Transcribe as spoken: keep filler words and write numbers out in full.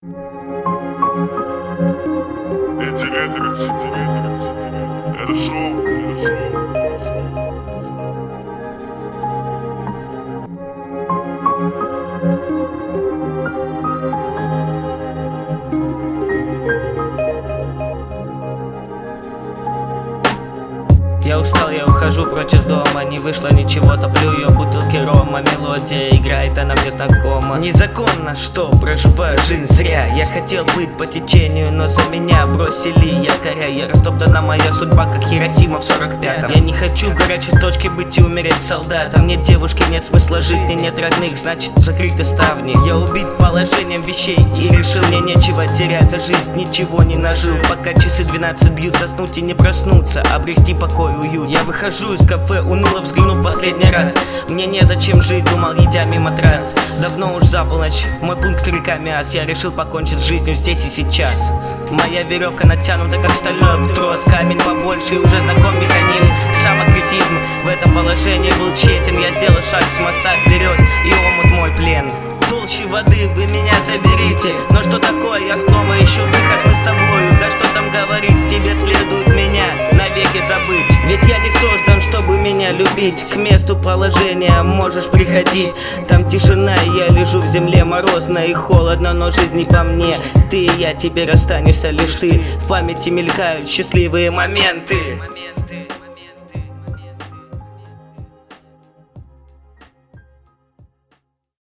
Эти ветры, это шоу, это шоу. Я устал, я ухожу прочь из дома. Не вышло ничего, топлю ее бутылки рома. Мелодия играет, она мне знакома. Незаконно, что проживаю жизнь зря. Я хотел быть по течению, но за меня бросили якоря. Я растоптана моя судьба, как Хиросима в сорок пятом. Я не хочу в горячей точке быть и умереть солдатом. Нет девушки, нет смысла жить, и нет родных, значит закрыты ставни. Я убит положением вещей и решил, мне нечего терять. За жизнь ничего не нажил, пока часы двенадцать бьют. Заснуть и не проснуться, обрести покой, уют. Я выхожу из кафе, уныло взглянув последний раз. Мне незачем жить, думал, идя мимо трасс. Давно уж за полночь, мой пункт река Миас. Я решил покончить с жизнью здесь и сейчас. Моя веревка натянута, как стальной трос. Камень побольше и уже знаком механизм. Самокритизм в этом положении был тщетен. Я сделал шаг с моста вперед, и омут мой плен. Толще воды вы меня заберите, но что такое, я снова ищу выход, мы с тобою. Да что там говорить, тебе следует меня навеки забыть. Ведь я не создан, чтобы меня любить. К месту положения можешь приходить. Там тишина, и я лежу в земле. Морозно и холодно, но жизнь не по мне. Ты и я, теперь останешься лишь ты. В памяти мелькают счастливые моменты.